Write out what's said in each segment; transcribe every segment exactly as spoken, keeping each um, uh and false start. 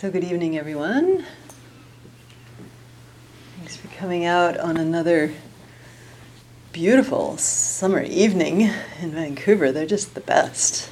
So good evening, everyone. Thanks for coming out on another beautiful summer evening in Vancouver. They're just the best.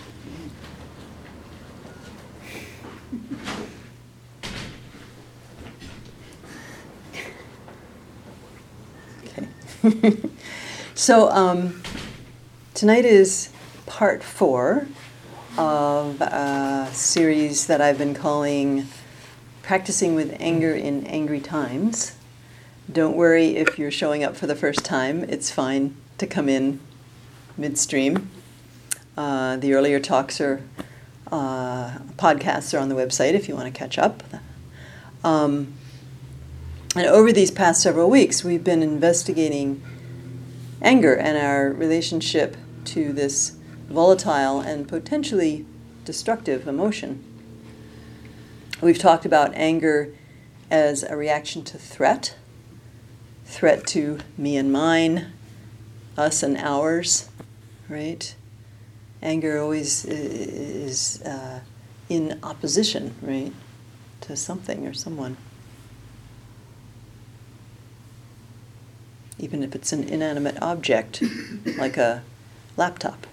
Okay. So um, tonight is part four of a series that I've been calling Practicing with Anger in Angry Times. Don't worry if you're showing up for the first time. It's fine to come in midstream. Uh, the earlier talks are, uh, podcasts are on the website if you want to catch up. Um, and over these past several weeks, we've been investigating anger and our relationship to this volatile and potentially destructive emotion. We've talked about anger as a reaction to threat, threat to me and mine, us and ours, right? Anger always is uh, in opposition, right, to something or someone. Even if it's an inanimate object, like a laptop.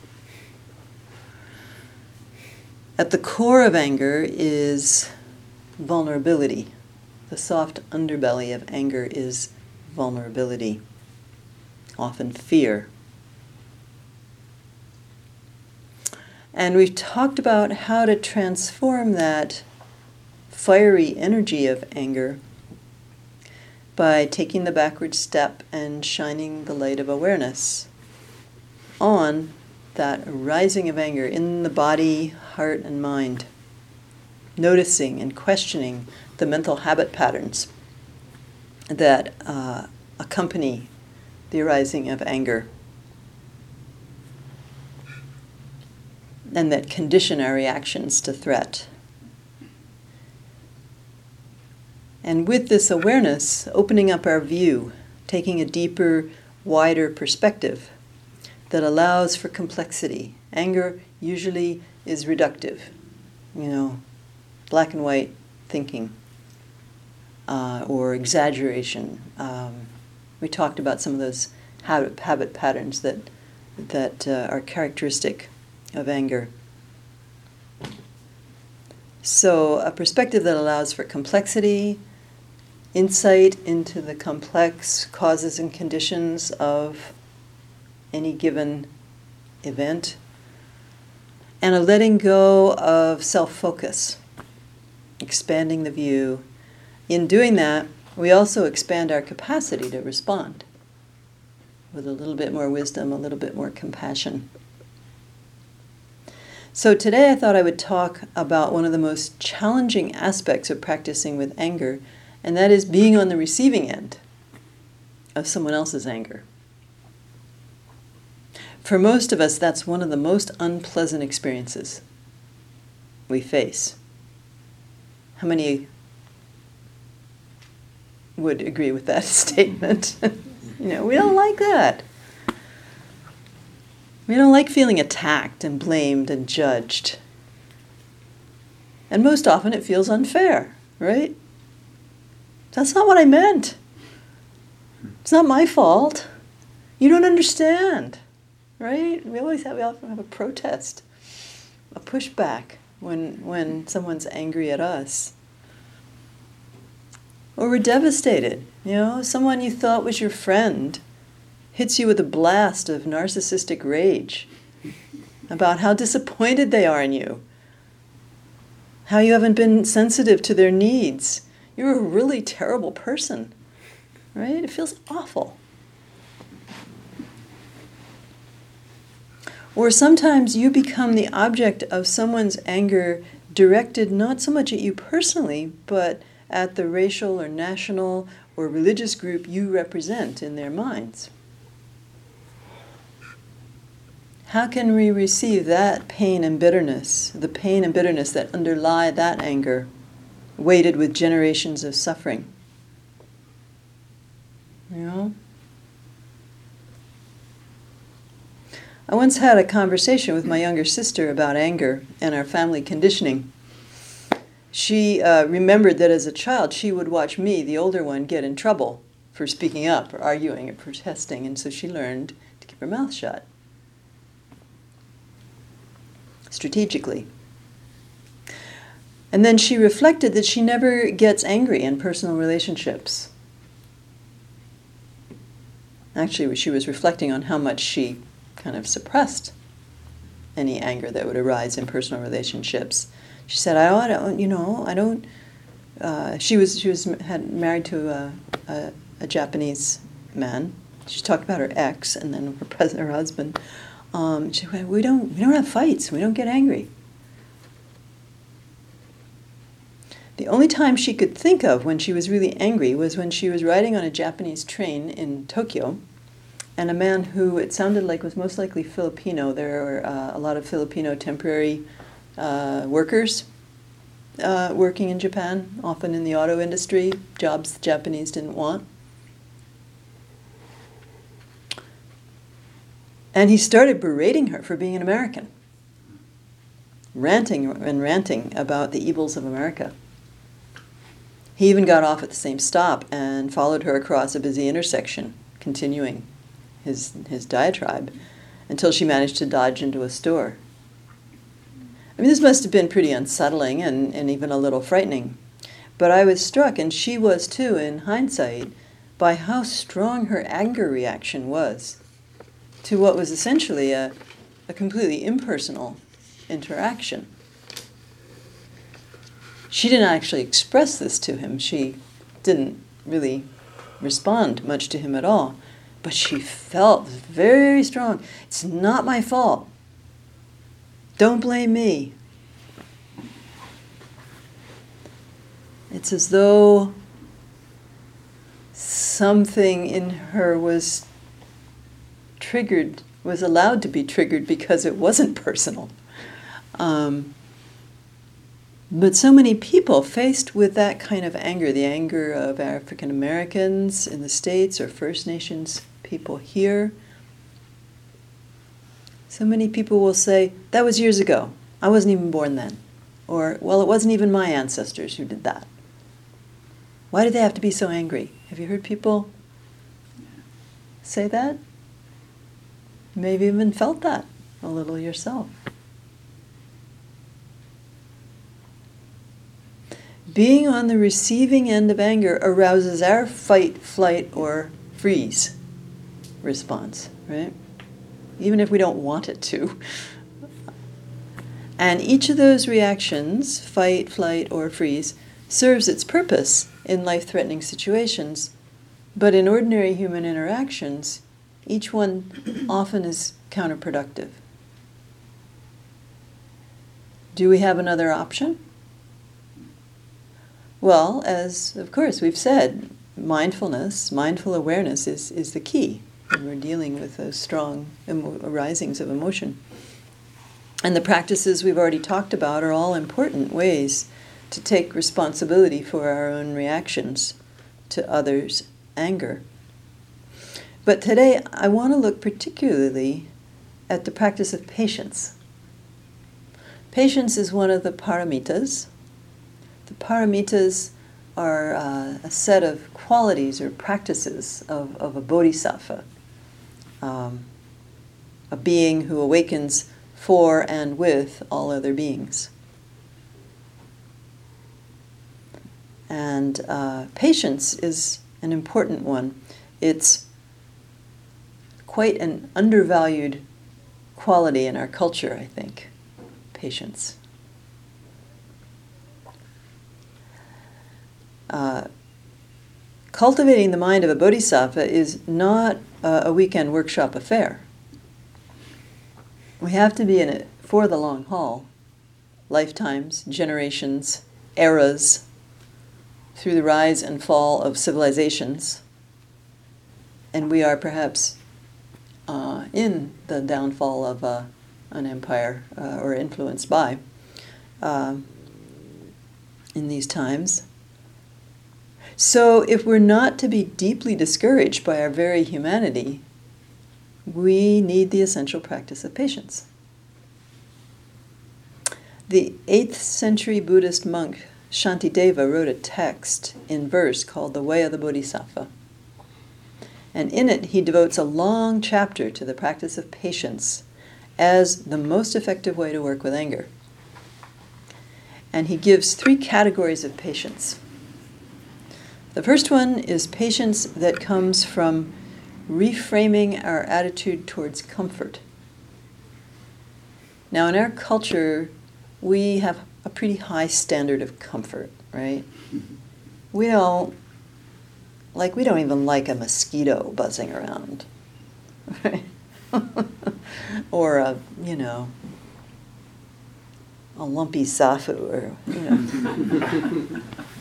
At the core of anger is vulnerability. The soft underbelly of anger is vulnerability, often fear. And we've talked about how to transform that fiery energy of anger by taking the backward step and shining the light of awareness on that arising of anger in the body, heart, and mind. Noticing and questioning the mental habit patterns that uh, accompany the arising of anger and that condition our reactions to threat. And with this awareness, opening up our view, taking a deeper, wider perspective that allows for complexity. Anger usually is reductive, you know, black and white thinking uh, or exaggeration. Um, we talked about some of those habit, habit patterns that that uh, are characteristic of anger. So a perspective that allows for complexity, insight into the complex causes and conditions of any given event, and a letting go of self-focus, expanding the view. In doing that, we also expand our capacity to respond with a little bit more wisdom, a little bit more compassion. So today I thought I would talk about one of the most challenging aspects of practicing with anger, and that is being on the receiving end of someone else's anger. For most of us, that's one of the most unpleasant experiences we face. How many would agree with that statement? You know, we don't like that. We don't like feeling attacked and blamed and judged. And most often it feels unfair, right? That's not what I meant. It's not my fault. You don't understand. Right? We always have, we often have a protest, a pushback when when someone's angry at us. Or we're devastated. You know, someone you thought was your friend hits you with a blast of narcissistic rage about how disappointed they are in you, how you haven't been sensitive to their needs. You're a really terrible person, right? It feels awful. Or sometimes you become the object of someone's anger directed not so much at you personally, but at the racial or national or religious group you represent in their minds. How can we receive that pain and bitterness, the pain and bitterness that underlie that anger, weighted with generations of suffering? You know? I once had a conversation with my younger sister about anger and our family conditioning. she uh, remembered that as a child she would watch me, the older one, get in trouble for speaking up or arguing or protesting, and so she learned to keep her mouth shut. Strategically. And then she reflected that she never gets angry in personal relationships. Actually, she was reflecting on how much she kind of suppressed any anger that would arise in personal relationships. She said, "I don't, I don't you know, I don't." Uh, she was she was had married to a, a, a Japanese man. She talked about her ex and then her present her husband. Um, she went, "We don't we don't have fights. We don't get angry." The only time she could think of when she was really angry was when she was riding on a Japanese train in Tokyo, and a man who it sounded like was most likely Filipino. There were uh, a lot of Filipino temporary uh, workers uh, working in Japan, often in the auto industry, jobs the Japanese didn't want. And he started berating her for being an American, ranting and ranting about the evils of America. He even got off at the same stop and followed her across a busy intersection, continuing his his diatribe, until she managed to dodge into a store. I mean, this must have been pretty unsettling and, and even a little frightening. But I was struck, and she was too, in hindsight, by how strong her anger reaction was to what was essentially a, a completely impersonal interaction. She didn't actually express this to him. She didn't really respond much to him at all. But she felt very strong. It's not my fault. Don't blame me. It's as though something in her was triggered, was allowed to be triggered because it wasn't personal. Um, But so many people faced with that kind of anger, the anger of African Americans in the States or First Nations people here, so many people will say, that was years ago. I wasn't even born then. Or, well, it wasn't even my ancestors who did that. Why do they have to be so angry? Have you heard people say that? Maybe even felt that a little yourself. Being on the receiving end of anger arouses our fight, flight, or freeze response, right? Even if we don't want it to. And each of those reactions, fight, flight, or freeze, serves its purpose in life-threatening situations, but in ordinary human interactions, each one often is counterproductive. Do we have another option? Well, as, of course, we've said, mindfulness, mindful awareness is, is the key when we're dealing with those strong emo- arisings of emotion. And the practices we've already talked about are all important ways to take responsibility for our own reactions to others' anger. But today, I want to look particularly at the practice of patience. Patience is one of the paramitas. The paramitas are uh, a set of qualities or practices of, of a bodhisattva, um, a being who awakens for and with all other beings. And uh, patience is an important one. It's quite an undervalued quality in our culture, I think, patience. Uh, cultivating the mind of a bodhisattva is not uh, a weekend workshop affair. We have to be in it for the long haul, lifetimes, generations, eras, through the rise and fall of civilizations. And we are perhaps uh, in the downfall of uh, an empire uh, or influenced by uh, in these times. So if we're not to be deeply discouraged by our very humanity, we need the essential practice of patience. The eighth century Buddhist monk Shantideva wrote a text in verse called The Way of the Bodhisattva. And in it, he devotes a long chapter to the practice of patience as the most effective way to work with anger. And he gives three categories of patience. The first one is patience that comes from reframing our attitude towards comfort. Now, in our culture, we have a pretty high standard of comfort, right? We don't, like, we don't even like a mosquito buzzing around, right? Or a, you know, a lumpy safu, or, you know.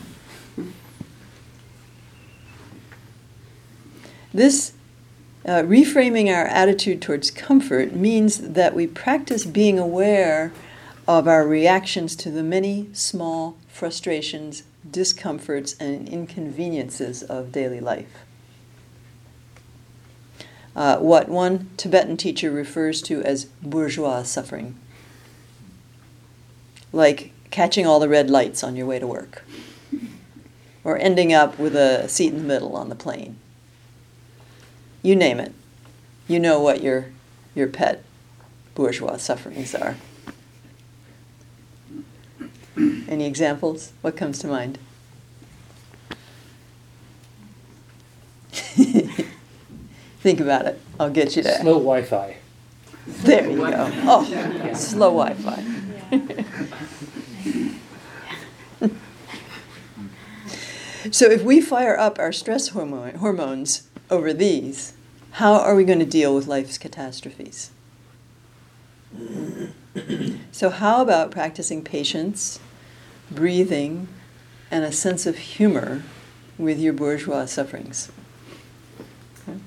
This uh, reframing our attitude towards comfort means that we practice being aware of our reactions to the many small frustrations, discomforts, and inconveniences of daily life. Uh, what one Tibetan teacher refers to as bourgeois suffering, like catching all the red lights on your way to work, or ending up with a seat in the middle on the plane. You name it. You know what your your pet bourgeois sufferings are. Any examples? What comes to mind? Think about it. I'll get you there. Slow Wi-Fi. There you go. Oh, yeah. Slow Wi-Fi. So if we fire up our stress hormone, hormones over these, how are we going to deal with life's catastrophes? So how about practicing patience, breathing, and a sense of humor with your bourgeois sufferings? Okay.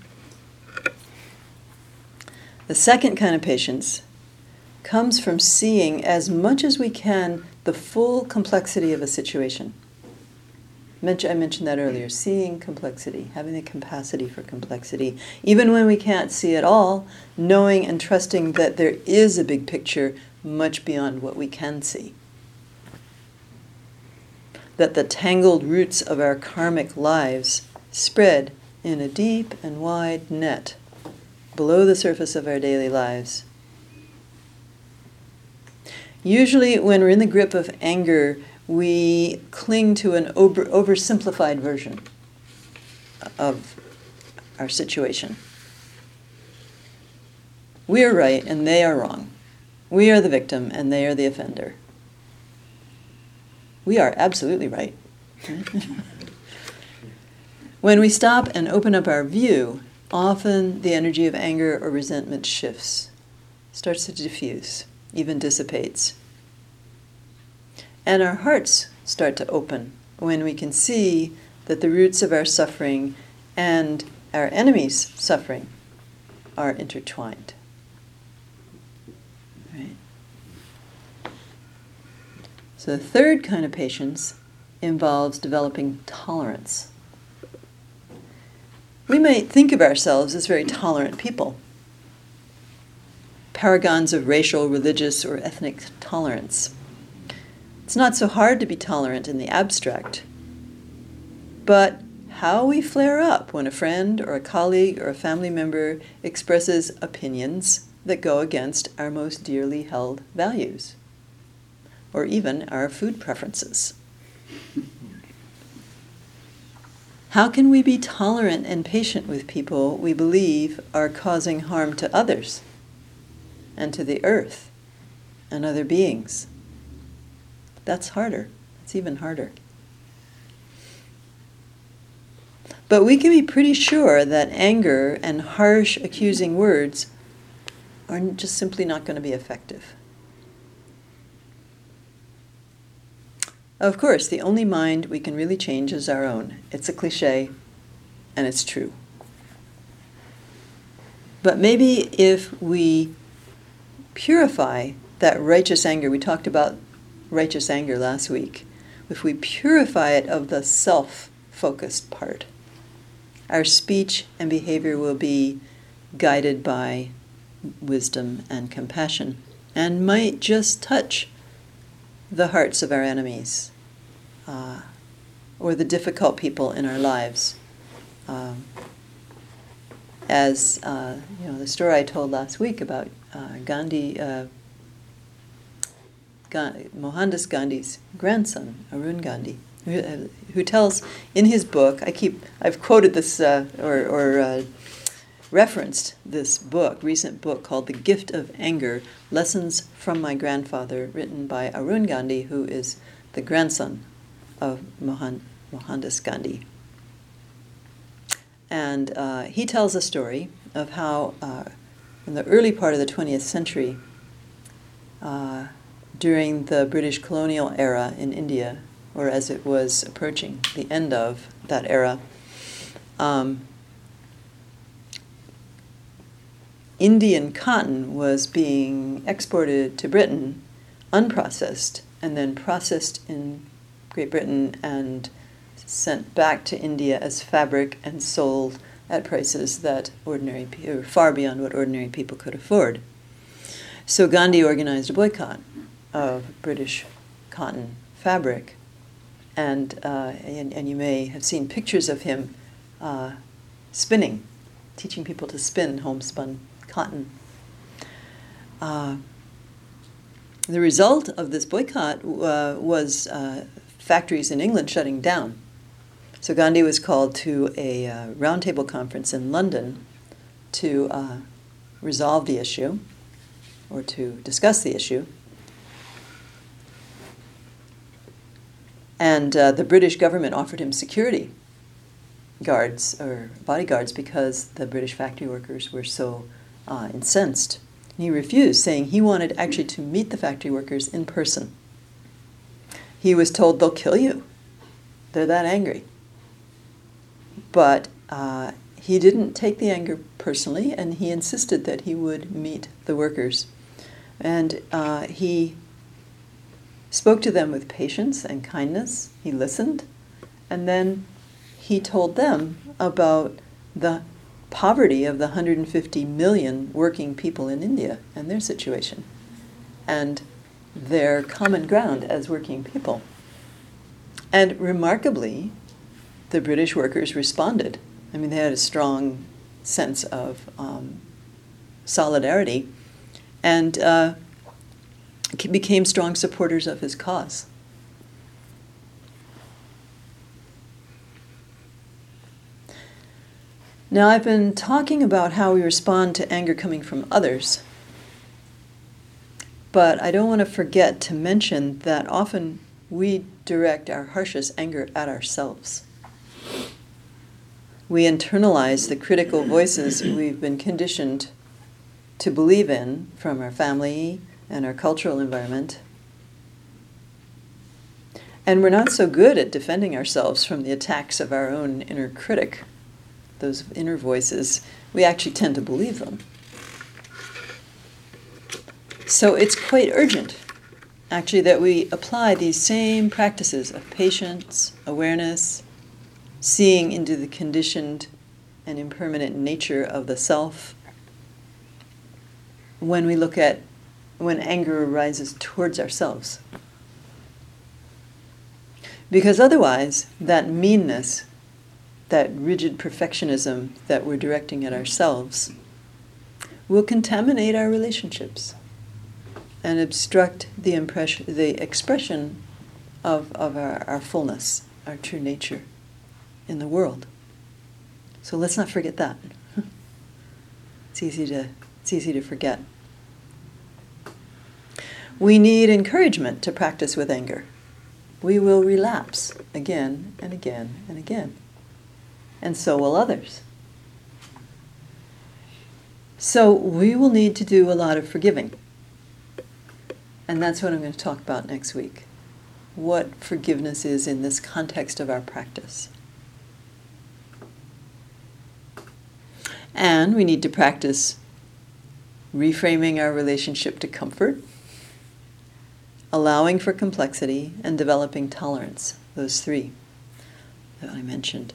The second kind of patience comes from seeing as much as we can the full complexity of a situation. I mentioned that earlier, seeing complexity, having the capacity for complexity. Even when we can't see it all, knowing and trusting that there is a big picture much beyond what we can see. That the tangled roots of our karmic lives spread in a deep and wide net below the surface of our daily lives. Usually when we're in the grip of anger, we cling to an over, oversimplified version of our situation. We are right and they are wrong. We are the victim and they are the offender. We are absolutely right. When we stop and open up our view, often the energy of anger or resentment shifts, starts to diffuse, even dissipates. And our hearts start to open when we can see that the roots of our suffering and our enemies' suffering are intertwined. Right? So the third kind of patience involves developing tolerance. We might think of ourselves as very tolerant people, paragons of racial, religious, or ethnic tolerance. It's not so hard to be tolerant in the abstract, but how we flare up when a friend or a colleague or a family member expresses opinions that go against our most dearly held values, or even our food preferences. How can we be tolerant and patient with people we believe are causing harm to others and to the earth and other beings? That's harder. It's even harder. But we can be pretty sure that anger and harsh, accusing words are just simply not going to be effective. Of course, the only mind we can really change is our own. It's a cliche, and it's true. But maybe if we purify that righteous anger, we talked about righteous anger last week, if we purify it of the self-focused part, our speech and behavior will be guided by wisdom and compassion, and might just touch the hearts of our enemies uh, or the difficult people in our lives. Um, as uh, you know, the story I told last week about uh, Gandhi, uh, Ga- Mohandas Gandhi's grandson, Arun Gandhi, who, uh, who tells in his book. I keep I've quoted this uh, or, or uh, referenced this book, recent book called "The Gift of Anger: Lessons from My Grandfather," written by Arun Gandhi, who is the grandson of Mohan, Mohandas Gandhi. And uh, he tells a story of how, uh, in the early part of the twentieth century, uh, during the British colonial era in India, or as it was approaching the end of that era, um, Indian cotton was being exported to Britain unprocessed and then processed in Great Britain and sent back to India as fabric and sold at prices that ordinary people, far beyond what ordinary people could afford. So Gandhi organized a boycott of British cotton fabric, and uh, and, and you may have seen pictures of him uh, spinning, teaching people to spin homespun cotton. Uh, the result of this boycott uh, was uh, factories in England shutting down. So Gandhi was called to a uh, roundtable conference in London to uh, resolve the issue, or to discuss the issue. And uh, the British government offered him security guards or bodyguards because the British factory workers were so uh, incensed. And he refused, saying he wanted actually to meet the factory workers in person. He was told, they'll kill you. They're that angry. But uh, he didn't take the anger personally, and he insisted that he would meet the workers. And uh, he spoke to them with patience and kindness. He listened. And then he told them about the poverty of the one hundred fifty million working people in India and their situation, and their common ground as working people. And remarkably, the British workers responded. I mean, they had a strong sense of um, solidarity, and uh, became strong supporters of his cause. Now, I've been talking about how we respond to anger coming from others, but I don't want to forget to mention that often we direct our harshest anger at ourselves. We internalize the critical voices we've been conditioned to believe in from our family and our cultural environment. And we're not so good at defending ourselves from the attacks of our own inner critic. Those inner voices, we actually tend to believe them. So it's quite urgent, actually, that we apply these same practices of patience, awareness, seeing into the conditioned and impermanent nature of the self when we look at when anger arises towards ourselves. Because otherwise, that meanness, that rigid perfectionism that we're directing at ourselves, will contaminate our relationships and obstruct the impression, the expression of, of our, our fullness, our true nature in the world. So let's not forget that. It's easy to, it's easy to forget. We need encouragement to practice with anger. We will relapse again and again and again. And so will others. So we will need to do a lot of forgiving. And that's what I'm going to talk about next week. What forgiveness is in this context of our practice. And we need to practice reframing our relationship to comfort, allowing for complexity, and developing tolerance. Those three that I mentioned.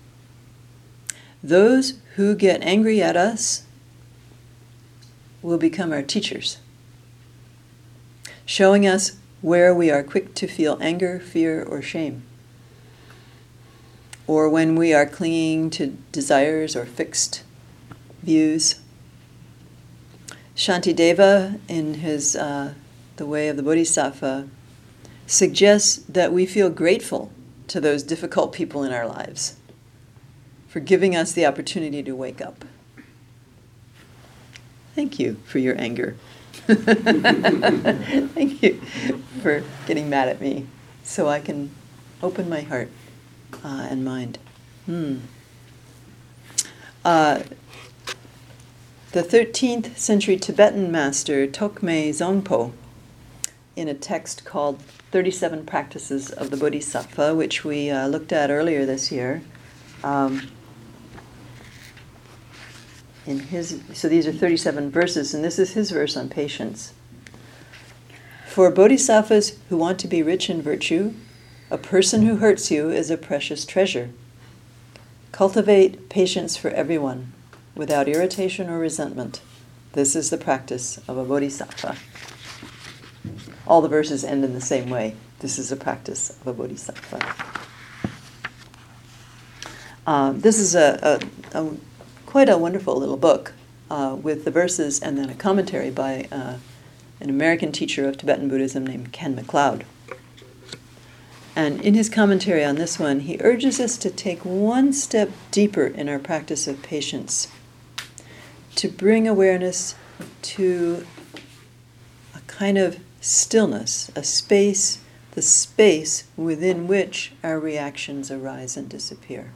Those who get angry at us will become our teachers, showing us where we are quick to feel anger, fear, or shame, or when we are clinging to desires or fixed views. Shantideva, in his uh, The Way of the Bodhisattva, suggests that we feel grateful to those difficult people in our lives for giving us the opportunity to wake up. Thank you for your anger. Thank you for getting mad at me so I can open my heart uh, and mind. Hmm. Uh, the thirteenth century Tibetan master Tokme Zongpo, in a text called thirty-seven Practices of the Bodhisattva, which we uh, looked at earlier this year, um, in his, so these are thirty-seven verses, and this is his verse on patience. For bodhisattvas who want to be rich in virtue, a person who hurts you is a precious treasure. Cultivate patience for everyone, without irritation or resentment. This is the practice of a bodhisattva. All the verses end in the same way. This is the practice of a bodhisattva. Uh, this is a, a, a quite a wonderful little book uh, with the verses and then a commentary by uh, an American teacher of Tibetan Buddhism named Ken MacLeod. And in his commentary on this one, he urges us to take one step deeper in our practice of patience, to bring awareness to a kind of stillness, a space, the space within which our reactions arise and disappear.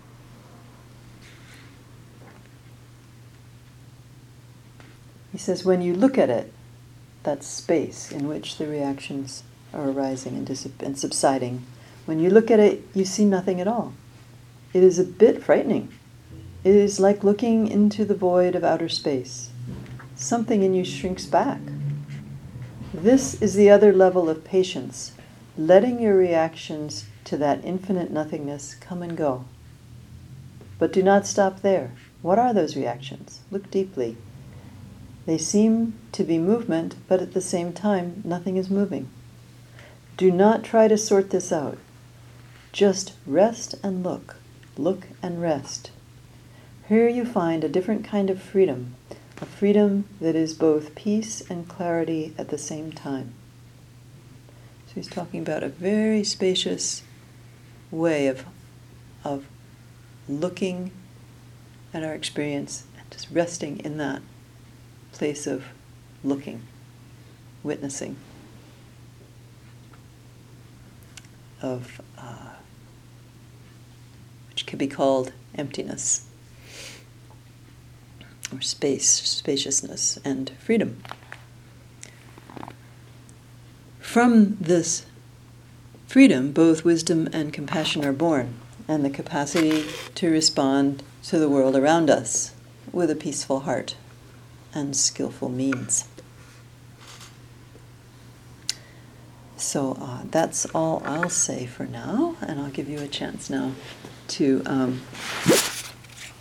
He says, when you look at it, that space in which the reactions are arising and, dis- and subsiding, when you look at it, you see nothing at all. It is a bit frightening. It is like looking into the void of outer space. Something in you shrinks back. This is the other level of patience, letting your reactions to that infinite nothingness come and go. But do not stop there. What are those reactions? Look deeply. They seem to be movement, but at the same time, nothing is moving. Do not try to sort this out. Just rest and look. Look and rest. Here you find a different kind of freedom, a freedom that is both peace and clarity at the same time. So he's talking about a very spacious way of, of looking at our experience and just resting in that place of looking, witnessing, of uh, which could be called emptiness, or space, spaciousness, and freedom. From this freedom, both wisdom and compassion are born, and the capacity to respond to the world around us with a peaceful heart and skillful means. So uh, that's all I'll say for now, and I'll give you a chance now to um,